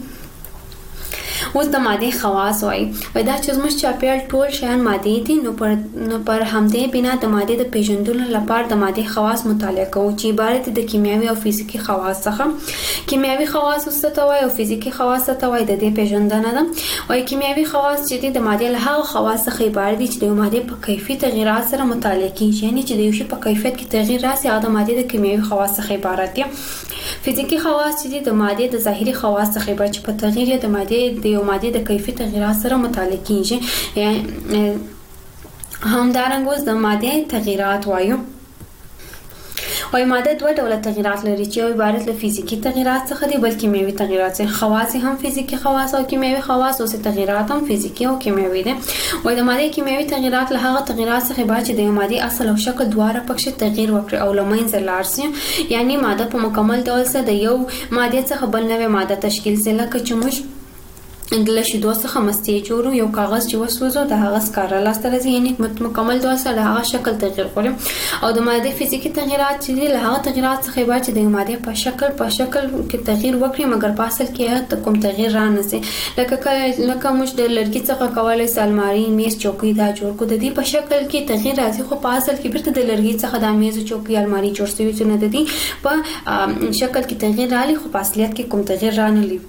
اوس د ماده خواص وایي دا چې زموږ چاپیریال ټول شیان ماده دي نو پر همدې بنا د ماده د پیژندلو لپاره د ماده خواص مطالعه کوو چې عبارت د کیمیاوي او فزیکی خواص څخه. کیمیاوي خواص څه ته وایي او فزیکی خواص څه ته وایي د دې پیژندنه ده. وایي کیمیاوي خواص چې د ماده له هغه خواص څخه عبارت دي چې د ماده په کیفیت تغیرات سره مطالعه کیږي یعنی چې د یو شی په کیفیت کې تغییر راسي هغه د ماده د کیمیاوي خواص څخه عبارت دي. فزیکی خواص چې د ماده د ظاهري خواص څخه عبارت چې په تغییر د ماده د کیفیت تغیرات سره مطالعه کیږي. همدارنګه اوس د ماده تغیرات وایو. وای ماده دوه ډول تغیرات لري چې یو عبارت له فزیکی تغیرات څخه دي بل کیمیاوي تغیرات څخه. خواص هم فزیکی خواص او کیمیاوي خواص او تغیرات هم فزیکی او کیمیاوي دي. وای د ماده کیمیاوي تغیرات له هغه تغیرات څخه عبارت چې د ماده اصل او شکل دواړه پکې تغییر وکړي او لمنځه لاړ شي یعنی ماده په مکمل ډول سره د یو ماده څخه بل نوې ماده تشکیل شي. لکه چې موږ د شیدو څخه مستې جوړو یو کاغذ چې وسوځو د هغه سکاره لاسته راځي یعنی مکمل ډول سره هغه شکل تغییر کوي. او د ماده فزیکی تغیرات چې له هغه تغیرات څخه عبارت چې د ماده په شکل کې تغییر وکړي مګر په اصل کې کوم تغییر را نه سي. لکه موږ د لرګي څخه کولای سو الماری، میز، چوکۍ دا جوړ کو د دې په شکل کې تغییر راځي خو په اصل کې بیرته د لرګي څخه د میز، چوکۍ، الماری جوړ شوی چې نه د دې په شکل کې تغییر راځي خو په اصلیت کې کوم تغییر را نه لري.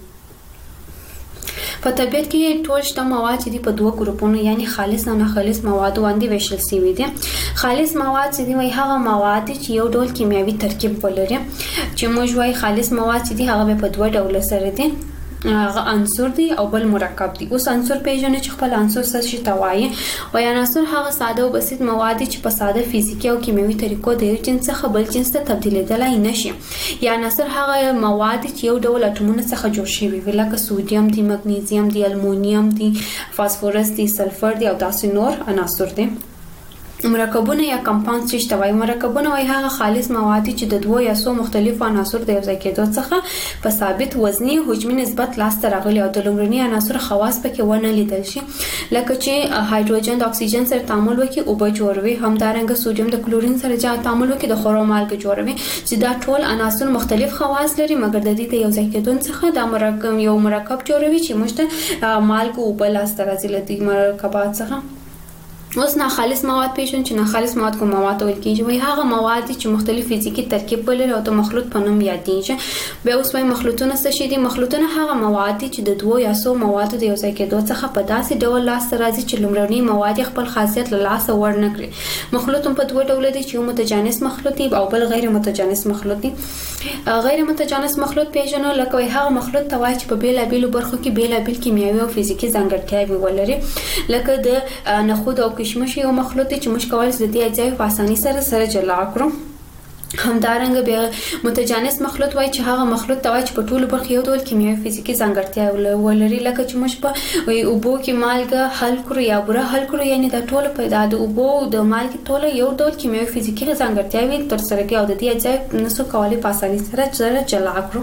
په طبیعت کې ټول شته مواد چې دي په دوه ګروپونو یعنی خالص او ناخالص مواد باندې ویشل شوي دي. خالص مواد چې دي وایي هغه مواد چې یو ډول کیمیاوي ترکیب ولري. چې موږ وایي خالص مواد چې دي هغه په دوه ډول سره دي هغه عنصر دی او بل مرکب دی. اوس عنصر پیژنې چې خپل عنصر څه شي ته وایي. وایي عنصر هغه ساده او بسیط مواد چې په ساده فزیکی او کیمیاوي طریقو د یو جنس څخه بل جنس ته تبدیلېدلای نشي. یا عنصر هغه مواد چې یو ډول اټومونو څخه جوړ شوي وي لکه سودیم دی، مګنیزیم دی، المونیم دی، فاسفورس دی، سلفر دی او داسې نور عناصر دي. مرکبونه یا کمپاوند څه ته وایي. مرکبونه وایي هغه خالص مواد چې د دوه یا څو مختلفو عناصر د یو ځای کېدو څخه په ثابت وزني حجمي نسبت لاسته راغلي او د لومړني عناصر خواص پکې ونه لیدل شي، لکه چې هایدروجن د اکسیجن سره تعامل وکړي او به جوړوي، همدارنګه سوډیم د کلورین سره تعامل وکړي د خورو مالګه جوړوي، چې دا ټول عناصر مختلف خواص لري مګر د دې د یو ځای کېدو څخه دا مرکب جوړوي چې موږ ته مالګه او بل لاسته راځي له دې مرکبات څخه. اوس ناخالص مواد پیژنو چې ناخالص مواد کوم مواد ویل کېږي. وایي هغه مواد چې مختلف فزیکی ترکیب ولري او د مخلوط په نوم یادېږي. بیا اوس وایي مخلوطونه څه شي دي؟ مخلوطونه هغه مواد چې د دوه یا څو موادو د یو ځای کېدو څخه په داسې ډول لاسته راځي چې لومړني مواد خپل خاصیت له لاسه ور نه کړي. مخلوط هم په دوه ډوله دي چې یو متجانس مخلوط دی او بل غیر متجانس مخلوط دی. غیر متجانس مخلوط پیژنو لکه هغه مخلوط ته وایي چې په بیلابیلو برخو کې بیلابیل کیمیاوي او فزیکی ځانګړتیاوې ولري، لکه د نخود او کشمش یو مخلوط دی چې موږ کولی شو د دې اجزاوې په اسانۍ سره جلا کړو. همدارنګه بیا متجانس مخلوط وایي چې هغه مخلوط ته وایي چې په ټولو برخو یو ډول کیمیاوي فزیکي ځانګړتیا ولري، لکه چې موږ په اوبو کې مالګه حل کړو یا بوره حل کړو، یعنې دا ټوله د اوبو د مالګې ټوله یو ډول کیمیاوي فزیکي ځانګړتیاوې ترسره کوي او د دې اجزاوې نشو کولی په اسانۍ سره جلا کړو.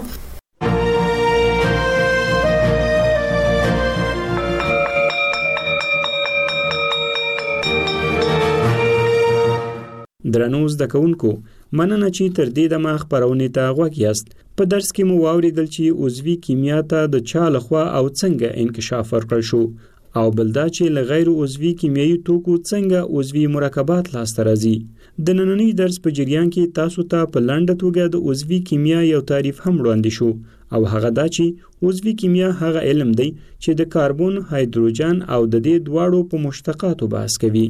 درنو زده کوونکو، مننه چې تر دې دمه خپرونې ته غوږ یاست. په درس کې مو واوریدل چې عضوي کیمیا ته د چا لخوا او څنګه انکشاف ورکړل شو، او بل دا چې له غیر عضوي کیمیاوي توکو څنګه عضوي مرکبات لاسته راځي. د نننۍ درس په جریان کې تاسو ته په لنډه توګه د عضوي کیمیا یو تعریف هم وړاندې شو، او هغه دا چې عضوي کیمیا هغه علم دی چې د کاربن، هایدروجن او د دې دواړو په مشتقاتو بحث کوي.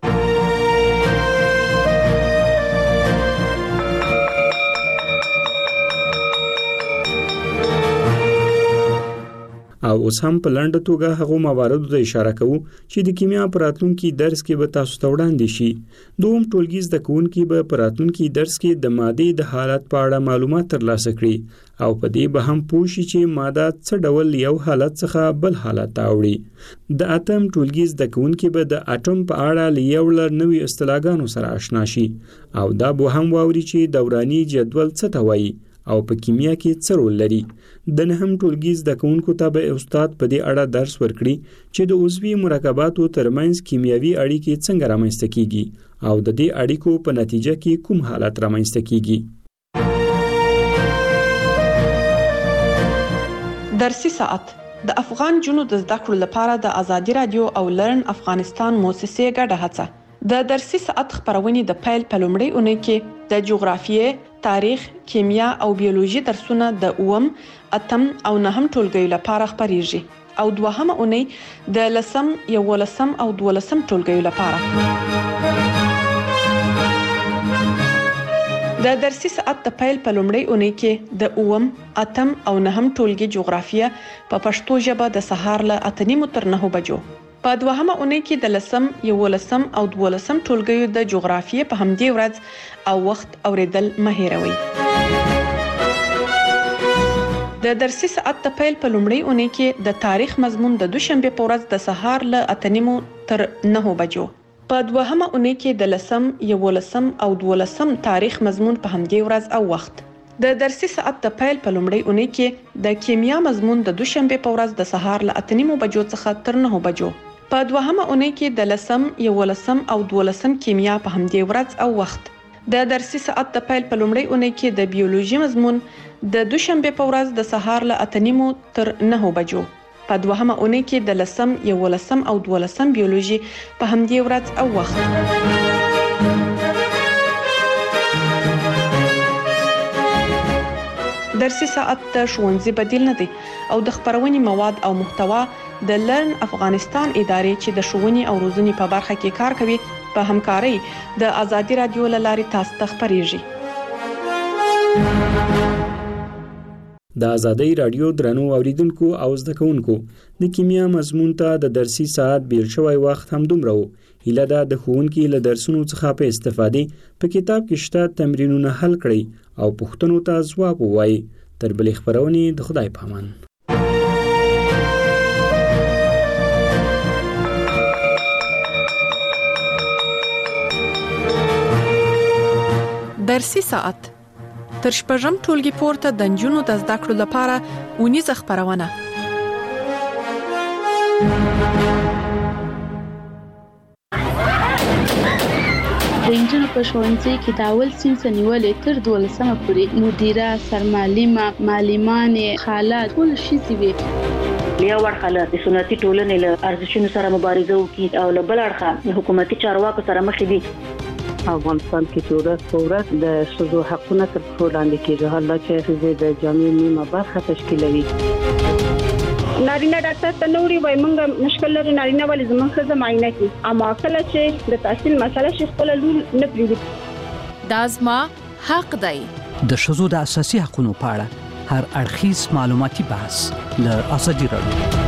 او اوس هم په لنډه توګه هغو مواردو ته اشاره کوو چې د کیمیا په راتلونکي درس کې به تاسو ته وړاندې شي. دوهم ټولګي زده کوونکي به په راتلونکي درس کې د مادې د حالت په اړه معلومات ترلاسه کړي او په دې به هم پوه شي چې ماده څه ډول یو حالت څخه بل حالت ته اوړي. د اتم ټولګي زده کوونکي به د اټوم په اړه له یو لړ نوي اصطلاحګانو سره آشنا شي او دا به هم واوري چې دوراني جدول څه ته وایي او په کیمیا کې څه رول لري. د نهم ټولګي زده کوونکو ته به استاد په دې اړه درس ورکړي چې د عضوي مرکباتو ترمنځ کیمیاوي اړیکې څنګه رامنځته کیږي او د دې اړیکو په نتیجه کې کوم حالت رامنځته کیږي. درسي ساعت د افغان جنو د زده کړو لپاره د ازادي رادیو او لرن افغانستان موسسې ګډه هڅه. د درسي ساعت خبرونې د پیل په لومړۍ اونۍ کې د جغرافیې، تاریخ، کیمیا او بیولوژي درسونه د 8م، 8م او 9م ټولګیو لپاره خبريږي او دوهمه اونۍ د 10م، 11م او 12م ټولګیو لپاره. د درسي ساعت د پیل په لومړۍ اونۍ کې د 8م، 8م او 9م ټولګي جغرافیه په پښتو ژبه د سهار له 8:30 تر 9 بجو. په دوهمه اونۍ کې د 10م، 11م او 12م ټولګیو د جغرافیې په همدې ورځ او وخت اوریدل مه هېروئ. د درسي ساعت د پیل په لومړۍ اونۍ کې د تاریخ مضمون د دوشنبه په ورځ د سهار له 8:30 تر 9 بجو. په دوهمه اونۍ کې د 10م، 11م او 12م تاریخ مضمون په همدې ورځ او وخت. د درسي ساعت د پیل په لومړۍ اونۍ کې د کیمیا مضمون د دوشنبه په ورځ د سهار له 8:30 بجو څخه تر 9 بجو. په دوهمه اونۍ کې د 10م، 11م او 12م کیمیا په همدې ورځ او وخت. د درسي ساعت د پیل په لومړۍ اونۍ کې د بیولوژي مضمون د دوشنبه په ورځ د سهار له 8:30 تر 9 بجو. په دوهمه اونۍ کې د 10م، 11م او 12م بیولوژي په همدې ورځ او وخت. درسي ساعت د ښوونځي بدیل نه دی او د خبرونې مواد او محتوا د لرن افغانستان ادارې چې د ښوونې او روزنې په برخه کې کار کوي په همکارۍ د ازادي رادیو له لارې تاسو ته خبريږي. د ازادي رادیو درنو اوریدونکو او زده کوونکو، د کیمیا مضمون ته د درسي ساعت بیل شوی وخت هم دومره و. هیله ده د ښوونکي له درسونو څخه په استفادې په کتاب کې شته تمرینونه حل کړئ او پوښتنو ته ځواب ووایئ. تر بلې خبرونې د خدای په امان. درسي ساعت تر شپږم ټولګي پورته د نجونو د زده کړو لپاره اونیزه خپرونه. د انجنونو په ښوونځي کې د اول صنف نیولې تر 12مه پورې مدیره، سرمعلمه، معلمانې، خاله ټول شي وي. یو ورخه له سنتي ټولنې له ارزښتونو سره مبارزه وکړي او له بل اړخه حکومتي چارواکو سره مخ دي. افغانستان کې چې ورځ په ورځ د ښځو حقونه تر پښو لاندې کېږي، حالا چې ښځې د جامعې نیمه برخه تشکیلوي. نارینه ډاکټر ته نوړي وای مونږ مشکل لري نارینه ولې زموږ ښځه معاینه کوي، اما کله چې د تحصیل مسله شي خپل لور نه پریږدي. دا زما حق دی. د ښځو د اساسي حقوقو په اړه هر اړخیز معلوماتي بحث له ازادي راډیو